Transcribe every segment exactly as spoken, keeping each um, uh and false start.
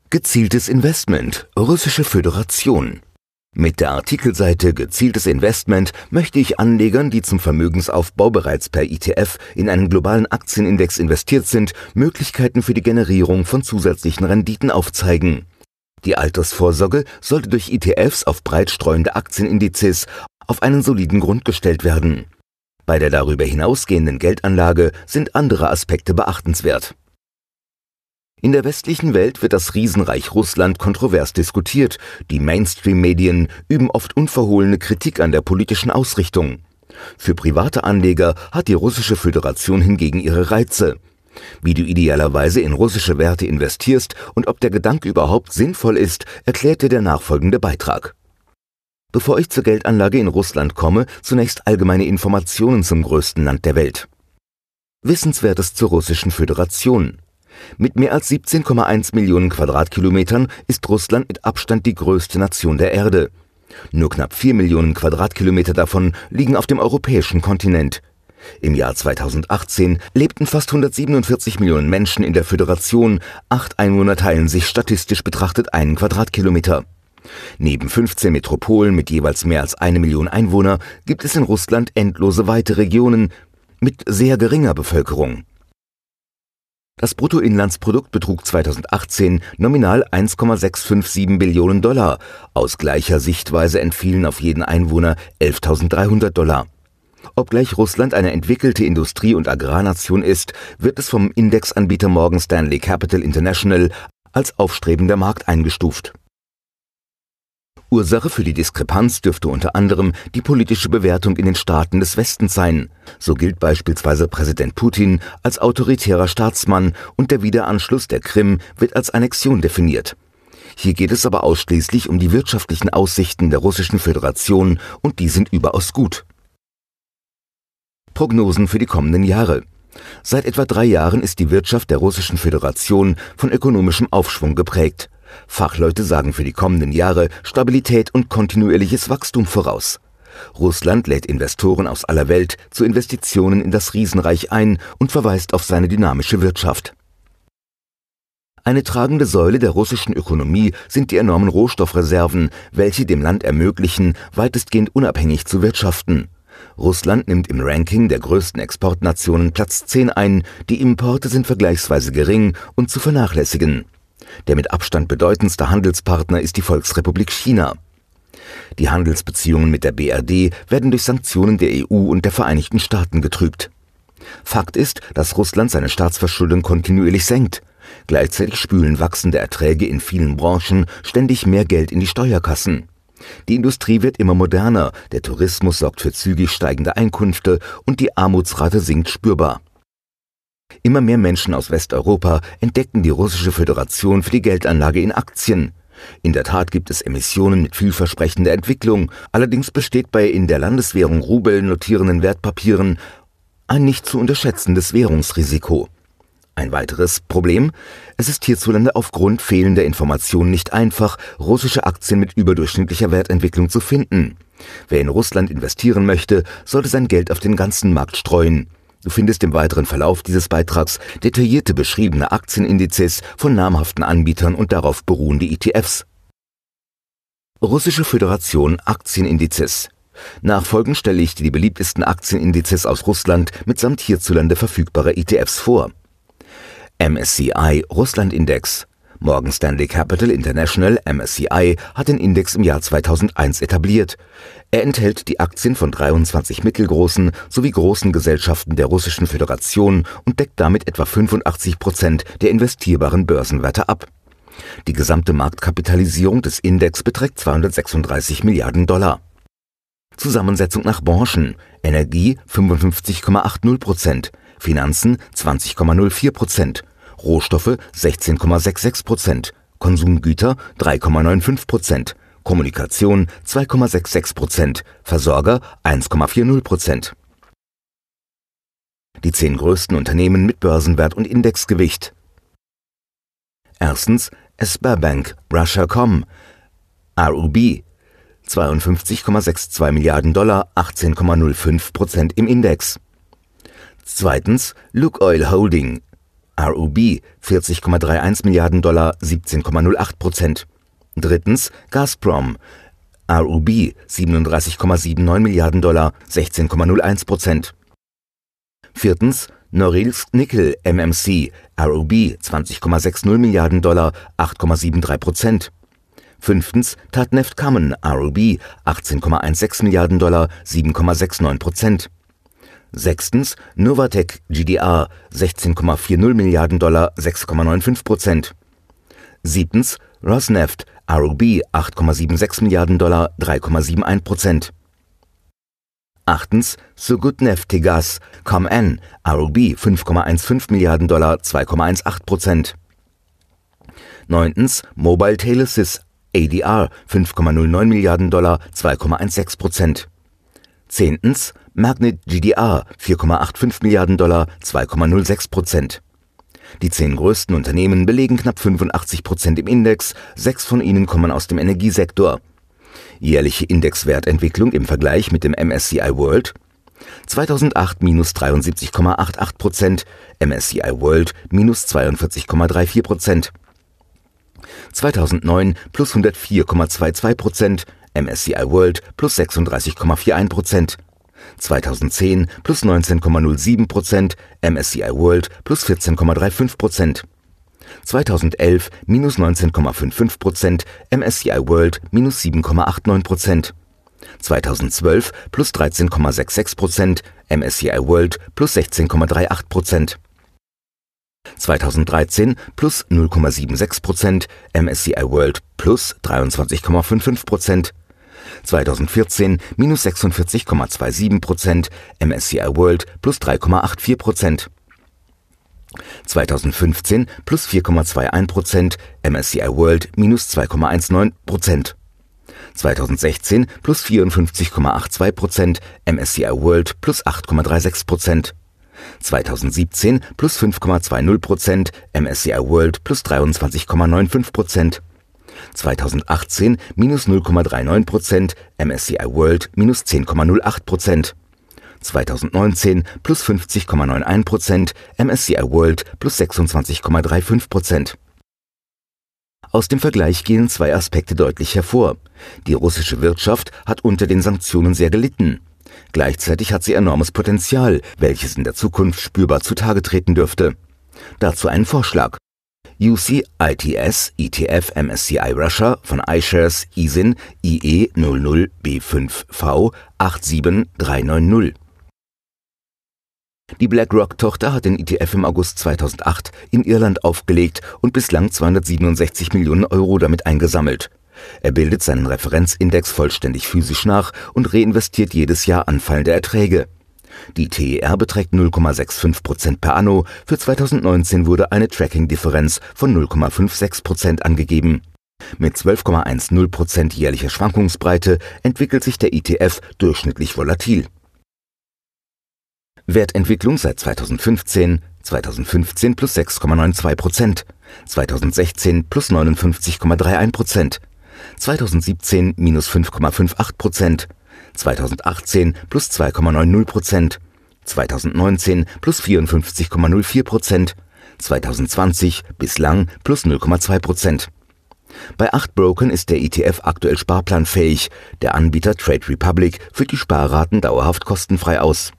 Gezieltes Investment, Russische Föderation. Mit der Artikelseite Gezieltes Investment möchte ich Anlegern, die zum Vermögensaufbau bereits per E T F in einen globalen Aktienindex investiert sind, Möglichkeiten für die Generierung von zusätzlichen Renditen aufzeigen. Die Altersvorsorge sollte durch E T Fs auf breit streuende Aktienindizes auf einen soliden Grund gestellt werden. Bei der darüber hinausgehenden Geldanlage sind andere Aspekte beachtenswert. In der westlichen Welt wird das Riesenreich Russland kontrovers diskutiert. Die Mainstream-Medien üben oft unverhohlene Kritik an der politischen Ausrichtung. Für private Anleger hat die Russische Föderation hingegen ihre Reize. Wie du idealerweise in russische Werte investierst und ob der Gedanke überhaupt sinnvoll ist, erklärte der nachfolgende Beitrag. Bevor ich zur Geldanlage in Russland komme, zunächst allgemeine Informationen zum größten Land der Welt. Wissenswertes zur Russischen Föderation. Mit mehr als siebzehn Komma eins Millionen Quadratkilometern ist Russland mit Abstand die größte Nation der Erde. Nur knapp vier Millionen Quadratkilometer davon liegen auf dem europäischen Kontinent. Im Jahr zweitausendachtzehn lebten fast hundertsiebenundvierzig Millionen Menschen in der Föderation, acht Einwohner teilen sich statistisch betrachtet einen Quadratkilometer. Neben fünfzehn Metropolen mit jeweils mehr als eine Million Einwohner gibt es in Russland endlose weite Regionen mit sehr geringer Bevölkerung. Das Bruttoinlandsprodukt betrug zweitausendachtzehn nominal eins Komma sechshundertfünfundsiebzig Billionen Dollar. Aus gleicher Sichtweise entfielen auf jeden Einwohner elftausenddreihundert Dollar. Obgleich Russland eine entwickelte Industrie- und Agrarnation ist, wird es vom Indexanbieter Morgan Stanley Capital International als aufstrebender Markt eingestuft. Ursache für die Diskrepanz dürfte unter anderem die politische Bewertung in den Staaten des Westens sein. So gilt beispielsweise Präsident Putin als autoritärer Staatsmann und der Wiederanschluss der Krim wird als Annexion definiert. Hier geht es aber ausschließlich um die wirtschaftlichen Aussichten der Russischen Föderation und die sind überaus gut. Prognosen für die kommenden Jahre. Seit etwa drei Jahren ist die Wirtschaft der Russischen Föderation von ökonomischem Aufschwung geprägt. Fachleute sagen für die kommenden Jahre Stabilität und kontinuierliches Wachstum voraus. Russland lädt Investoren aus aller Welt zu Investitionen in das Riesenreich ein und verweist auf seine dynamische Wirtschaft. Eine tragende Säule der russischen Ökonomie sind die enormen Rohstoffreserven, welche dem Land ermöglichen, weitestgehend unabhängig zu wirtschaften. Russland nimmt im Ranking der größten Exportnationen Platz zehn ein, die Importe sind vergleichsweise gering und zu vernachlässigen. Der mit Abstand bedeutendste Handelspartner ist die Volksrepublik China. Die Handelsbeziehungen mit der B R D werden durch Sanktionen der E U und der Vereinigten Staaten getrübt. Fakt ist, dass Russland seine Staatsverschuldung kontinuierlich senkt. Gleichzeitig spülen wachsende Erträge in vielen Branchen ständig mehr Geld in die Steuerkassen. Die Industrie wird immer moderner, der Tourismus sorgt für zügig steigende Einkünfte und die Armutsrate sinkt spürbar. Immer mehr Menschen aus Westeuropa entdeckten die Russische Föderation für die Geldanlage in Aktien. In der Tat gibt es Emissionen mit vielversprechender Entwicklung, allerdings besteht bei in der Landeswährung Rubel notierenden Wertpapieren ein nicht zu unterschätzendes Währungsrisiko. Ein weiteres Problem: Es ist hierzulande aufgrund fehlender Informationen nicht einfach, russische Aktien mit überdurchschnittlicher Wertentwicklung zu finden. Wer in Russland investieren möchte, sollte sein Geld auf den ganzen Markt streuen. Du findest im weiteren Verlauf dieses Beitrags detaillierte beschriebene Aktienindizes von namhaften Anbietern und darauf beruhende E T Fs. Russische Föderation Aktienindizes. Nachfolgend stelle ich dir die beliebtesten Aktienindizes aus Russland mitsamt hierzulande verfügbarer E T Fs vor. M S C I Russland Index. Morgan Stanley Capital International M S C I hat den Index im Jahr zweitausendeins etabliert. Er enthält die Aktien von dreiundzwanzig mittelgroßen sowie großen Gesellschaften der Russischen Föderation und deckt damit etwa fünfundachtzig Prozent der investierbaren Börsenwerte ab. Die gesamte Marktkapitalisierung des Index beträgt zweihundertsechsunddreißig Milliarden Dollar. Zusammensetzung nach Branchen: Energie fünfundfünfzig Komma achtzig Prozent, Finanzen zwanzig Komma null vier Prozent, Rohstoffe sechzehn Komma sechsundsechzig Prozent, Konsumgüter drei Komma fünfundneunzig Prozent, Kommunikation zwei Komma sechsundsechzig Prozent, Versorger eins Komma vierzig Prozent. Die zehn größten Unternehmen mit Börsenwert und Indexgewicht. Erstens Sberbank Russia Punkt com, R U B, zweiundfünfzig Komma zweiundsechzig Milliarden Dollar, achtzehn Komma null fünf Prozent im Index. Zweitens Lukoil Holding, R U B vierzig Komma einunddreißig Milliarden Dollar, siebzehn Komma null acht Prozent. Drittens Gazprom, R U B siebenunddreißig Komma neunundsiebzig Milliarden Dollar, sechzehn Komma null eins Prozent. Viertens Norilsk Nickel M M C, R U B zwanzig Komma sechzig Milliarden Dollar, acht Komma dreiundsiebzig Prozent. Fünftens Tatneft Kamen, R U B achtzehn Komma sechzehn Milliarden Dollar, sieben Komma neunundsechzig Prozent. Sechstens Novatek G D R, sechzehn Komma vierzig Milliarden Dollar, sechs Komma fünfundneunzig Prozent. Siebtens Rosneft, R U B acht Komma sechsundsiebzig Milliarden Dollar, drei Komma einundsiebzig Prozent. Achtens Surgutneftegas, C O M N, R U B fünf Komma fünfzehn Milliarden Dollar, zwei Komma achtzehn Prozent. Neuntens Mobile Telesys, A D R, fünf Komma null neun Milliarden Dollar, zwei Komma sechzehn Prozent. Zehntens Magnet G D R, vier Komma fünfundachtzig Milliarden Dollar, zwei Komma null sechs Prozent. Die zehn größten Unternehmen belegen knapp fünfundachtzig Prozent im Index, sechs von ihnen kommen aus dem Energiesektor. Jährliche Indexwertentwicklung im Vergleich mit dem M S C I World: zweitausendacht minus dreiundsiebzig Komma achtundachtzig Prozent, M S C I World minus zweiundvierzig Komma vierunddreißig Prozent. zweitausendneun plus hundertvier Komma zweiundzwanzig Prozent, M S C I World plus sechsunddreißig Komma einundvierzig Prozent. zweitausendzehn plus neunzehn Komma null sieben Prozent, M S C I World plus vierzehn Komma fünfunddreißig Prozent. zweitausendelf minus neunzehn Komma fünfundfünfzig Prozent, M S C I World minus sieben Komma neunundachtzig Prozent. zweitausendzwölf plus dreizehn Komma sechsundsechzig Prozent, M S C I World plus sechzehn Komma achtunddreißig Prozent. zweitausenddreizehn plus null Komma sechsundsiebzig Prozent, M S C I World plus dreiundzwanzig Komma fünfundfünfzig Prozent. zweitausendvierzehn minus sechsundvierzig Komma siebenundzwanzig Prozent, M S C I World plus drei Komma vierundachtzig Prozent. zweitausendfünfzehn plus vier Komma einundzwanzig Prozent, M S C I World minus zwei Komma neunzehn Prozent. zweitausendsechzehn plus vierundfünfzig Komma zweiundachtzig Prozent, M S C I World plus acht Komma sechsunddreißig Prozent. zweitausendsiebzehn plus fünf Komma zwanzig Prozent, M S C I World plus dreiundzwanzig Komma fünfundneunzig Prozent. zweitausendachtzehn minus null Komma neununddreißig Prozent, M S C I World minus zehn Komma null acht Prozent. zweitausendneunzehn plus fünfzig Komma einundneunzig Prozent, M S C I World plus sechsundzwanzig Komma fünfunddreißig Prozent. Aus dem Vergleich gehen zwei Aspekte deutlich hervor. Die russische Wirtschaft hat unter den Sanktionen sehr gelitten. Gleichzeitig hat sie enormes Potenzial, welches in der Zukunft spürbar zutage treten dürfte. Dazu ein Vorschlag. U C I T S E T F M S C I Russia von iShares I S I N I E null null B fünf V acht sieben drei neun null. Die BlackRock-Tochter hat den E T F im August zweitausendacht in Irland aufgelegt und bislang zweihundertsiebenundsechzig Millionen Euro damit eingesammelt. Er bildet seinen Referenzindex vollständig physisch nach und reinvestiert jedes Jahr anfallende Erträge. Die T E R beträgt null Komma fünfundsechzig Prozent per anno, für zweitausendneunzehn wurde eine Tracking-Differenz von null Komma sechsundfünfzig Prozent angegeben. Mit zwölf Komma zehn Prozent jährlicher Schwankungsbreite entwickelt sich der E T F durchschnittlich volatil. Wertentwicklung seit zweitausendfünfzehn: zweitausendfünfzehn plus sechs Komma zweiundneunzig Prozent, zweitausendsechzehn plus neunundfünfzig Komma einunddreißig Prozent, zweitausendsiebzehn minus fünf Komma achtundfünfzig Prozent, zweitausendachtzehn plus zwei Komma neunzig Prozent, zweitausendneunzehn plus vierundfünfzig Komma null vier Prozent, zweitausendzwanzig bislang plus null Komma zwei Prozent. Bei acht Brokern ist der E T F aktuell sparplanfähig. Der Anbieter Trade Republic führt die Sparraten dauerhaft kostenfrei aus.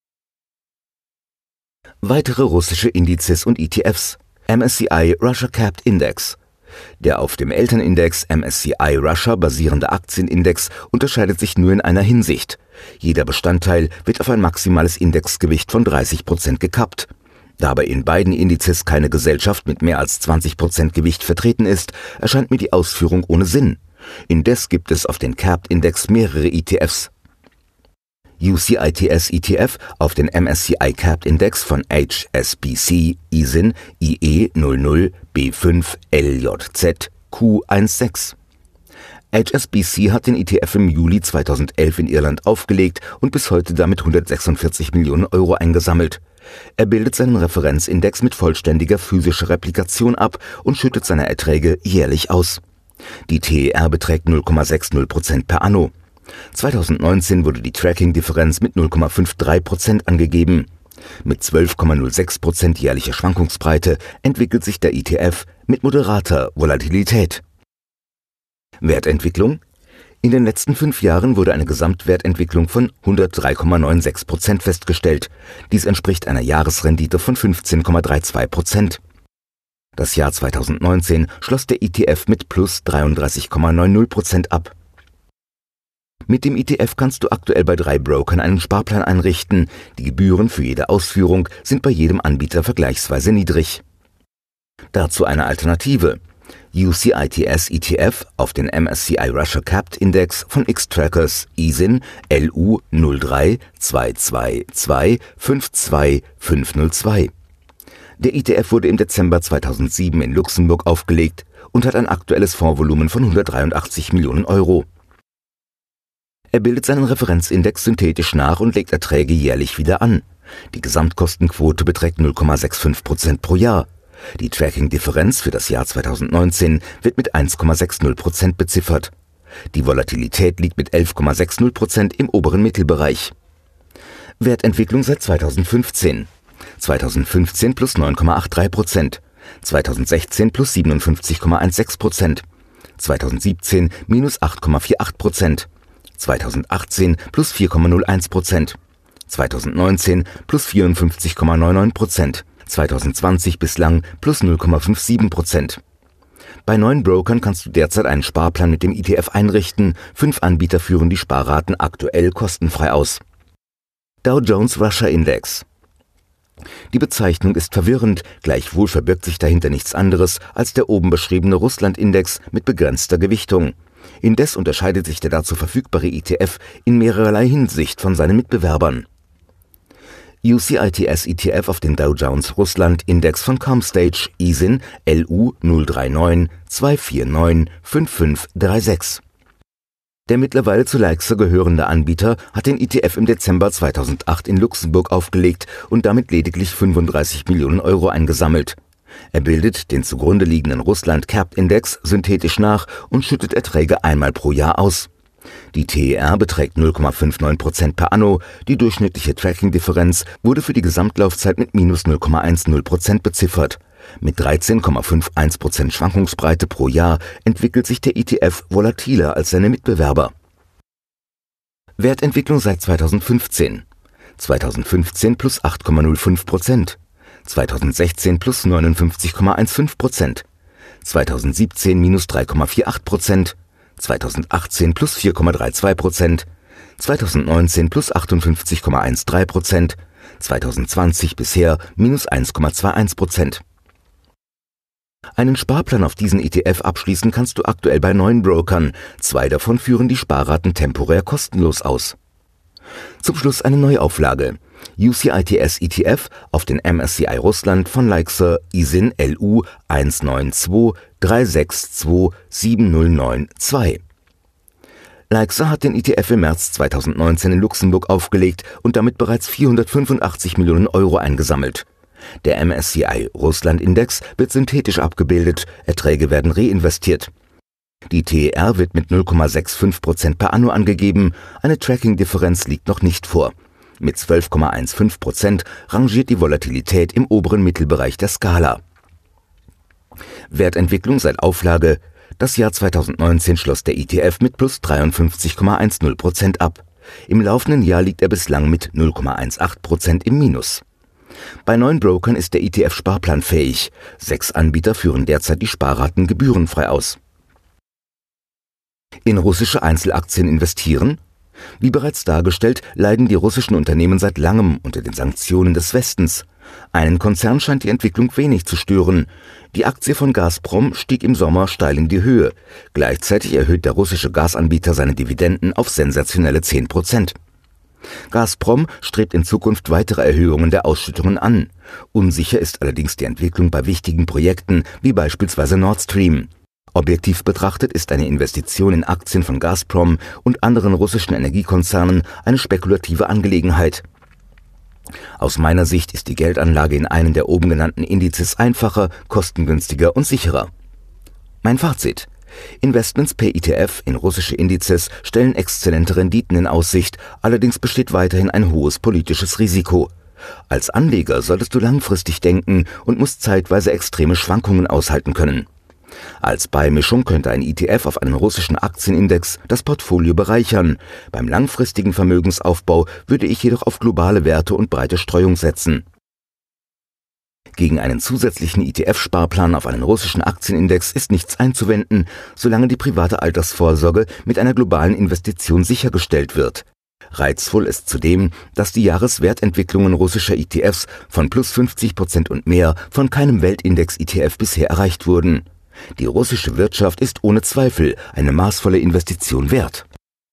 Weitere russische Indizes und E T Fs: M S C I Russia Capped Index. Der auf dem Elternindex M S C I Russia basierende Aktienindex unterscheidet sich nur in einer Hinsicht: Jeder Bestandteil wird auf ein maximales Indexgewicht von dreißig Prozent gekappt. Da aber in beiden Indizes keine Gesellschaft mit mehr als zwanzig Prozent Gewicht vertreten ist, erscheint mir die Ausführung ohne Sinn. Indes gibt es auf den Capped-Index mehrere E T Fs. U C I T S E T F auf den M S C I Capped Index von H S B C I S I N I E null null B fünf L J Z Q sechzehn. H S B C hat den E T F im Juli zweitausendelf in Irland aufgelegt und bis heute damit hundertsechsundvierzig Millionen Euro eingesammelt. Er bildet seinen Referenzindex mit vollständiger physischer Replikation ab und schüttet seine Erträge jährlich aus. Die T E R beträgt null Komma sechzig Prozent per anno. zweitausendneunzehn wurde die Tracking-Differenz mit null Komma drei fünf Prozent angegeben. Mit zwölf Komma null sechs Prozent jährlicher Schwankungsbreite entwickelt sich der E T F mit moderater Volatilität. Wertentwicklung: In den letzten fünf Jahren wurde eine Gesamtwertentwicklung von hundertdrei Komma sechsundneunzig Prozent festgestellt. Dies entspricht einer Jahresrendite von fünfzehn Komma zweiunddreißig Prozent. Das Jahr zweitausendneunzehn schloss der E T F mit plus dreiunddreißig Komma neunzig Prozent ab. Mit dem E T F kannst du aktuell bei drei Brokern einen Sparplan einrichten. Die Gebühren für jede Ausführung sind bei jedem Anbieter vergleichsweise niedrig. Dazu eine Alternative: U C I T S E T F auf den M S C I Russia Capped Index von Xtrackers I S I N L U null drei zwei zwei zwei fünf zwei fünf null zwei. Der E T F wurde im Dezember zweitausendsieben in Luxemburg aufgelegt und hat ein aktuelles Fondsvolumen von hundertdreiundachtzig Millionen Euro. Er bildet seinen Referenzindex synthetisch nach und legt Erträge jährlich wieder an. Die Gesamtkostenquote beträgt null Komma fünfundsechzig Prozent pro Jahr. Die Tracking-Differenz für das Jahr zweitausendneunzehn wird mit eins Komma sechzig Prozent beziffert. Die Volatilität liegt mit elf Komma sechzig Prozent im oberen Mittelbereich. Wertentwicklung seit zweitausendfünfzehn: zweitausendfünfzehn plus neun Komma dreiundachtzig Prozent, zweitausendsechzehn plus siebenundfünfzig Komma sechzehn Prozent, zweitausendsiebzehn minus acht Komma achtundvierzig Prozent, zweitausendachtzehn plus vier Komma null eins Prozent, zweitausendneunzehn plus vierundfünfzig Komma neunundneunzig Prozent, zweitausendzwanzig bislang plus null Komma siebenundfünfzig Prozent. Bei neun Brokern kannst du derzeit einen Sparplan mit dem E T F einrichten. Fünf Anbieter führen die Sparraten aktuell kostenfrei aus. Dow Jones Russia Index. Die Bezeichnung ist verwirrend, gleichwohl verbirgt sich dahinter nichts anderes als der oben beschriebene Russland-Index mit begrenzter Gewichtung. Indes unterscheidet sich der dazu verfügbare E T F in mehrerlei Hinsicht von seinen Mitbewerbern. U C I T S E T F auf den Dow Jones Russland Index von Comstage I S I N L U null drei neun zwei vier neun fünf fünf drei sechs. Der mittlerweile zu Leixor gehörende Anbieter hat den E T F im Dezember zweitausendacht in Luxemburg aufgelegt und damit lediglich fünfunddreißig Millionen Euro eingesammelt. Er bildet den zugrunde liegenden Russland Capped Index synthetisch nach und schüttet Erträge einmal pro Jahr aus. Die T E R beträgt null Komma neunundfünfzig Prozent per anno, die durchschnittliche Tracking-Differenz wurde für die Gesamtlaufzeit mit minus null Komma zehn Prozent beziffert. Mit dreizehn Komma einundfünfzig Prozent Schwankungsbreite pro Jahr entwickelt sich der E T F volatiler als seine Mitbewerber. Wertentwicklung seit zweitausendfünfzehn: zweitausendfünfzehn plus acht Komma null fünf Prozent, zweitausendsechzehn plus neunundfünfzig Komma fünfzehn Prozent, zweitausendsiebzehn minus drei Komma achtundvierzig Prozent, zweitausendachtzehn plus vier Komma zweiunddreißig Prozent, zweitausendneunzehn plus achtundfünfzig Komma dreizehn Prozent, zweitausendzwanzig bisher minus eins Komma einundzwanzig Prozent. Einen Sparplan auf diesen E T F abschließen kannst du aktuell bei neun Brokern. Zwei davon führen die Sparraten temporär kostenlos aus. Zum Schluss eine Neuauflage. U C I T S E T F auf den M S C I Russland von Leixor I S I N L U eins neun zwei drei sechs zwei sieben null neun zwei. Leixor hat den E T F im März zweitausendneunzehn in Luxemburg aufgelegt und damit bereits vierhundertfünfundachtzig Millionen Euro eingesammelt. Der M S C I Russland Index wird synthetisch abgebildet, Erträge werden reinvestiert. Die T E R wird mit null Komma fünfundsechzig Prozent per anno angegeben, eine Tracking-Differenz liegt noch nicht vor. Mit zwölf Komma fünfzehn Prozent rangiert die Volatilität im oberen Mittelbereich der Skala. Wertentwicklung seit Auflage: Das Jahr zweitausendneunzehn schloss der E T F mit plus dreiundfünfzig Komma zehn Prozent ab. Im laufenden Jahr liegt er bislang mit null Komma achtzehn Prozent im Minus. Bei neun Brokern ist der E T F sparplanfähig. Sechs Anbieter führen derzeit die Sparraten gebührenfrei aus. In russische Einzelaktien investieren? Wie bereits dargestellt, leiden die russischen Unternehmen seit langem unter den Sanktionen des Westens. Einen Konzern scheint die Entwicklung wenig zu stören. Die Aktie von Gazprom stieg im Sommer steil in die Höhe. Gleichzeitig erhöht der russische Gasanbieter seine Dividenden auf sensationelle zehn Prozent. Gazprom strebt in Zukunft weitere Erhöhungen der Ausschüttungen an. Unsicher ist allerdings die Entwicklung bei wichtigen Projekten wie beispielsweise Nord Stream. Objektiv betrachtet ist eine Investition in Aktien von Gazprom und anderen russischen Energiekonzernen eine spekulative Angelegenheit. Aus meiner Sicht ist die Geldanlage in einen der oben genannten Indizes einfacher, kostengünstiger und sicherer. Mein Fazit: Investments per E T F in russische Indizes stellen exzellente Renditen in Aussicht, allerdings besteht weiterhin ein hohes politisches Risiko. Als Anleger solltest du langfristig denken und musst zeitweise extreme Schwankungen aushalten können. Als Beimischung könnte ein E T F auf einen russischen Aktienindex das Portfolio bereichern. Beim langfristigen Vermögensaufbau würde ich jedoch auf globale Werte und breite Streuung setzen. Gegen einen zusätzlichen E T F-Sparplan auf einen russischen Aktienindex ist nichts einzuwenden, solange die private Altersvorsorge mit einer globalen Investition sichergestellt wird. Reizvoll ist zudem, dass die Jahreswertentwicklungen russischer E T Fs von plus fünfzig Prozent und mehr von keinem Weltindex-E T F bisher erreicht wurden. Die russische Wirtschaft ist ohne Zweifel eine maßvolle Investition wert.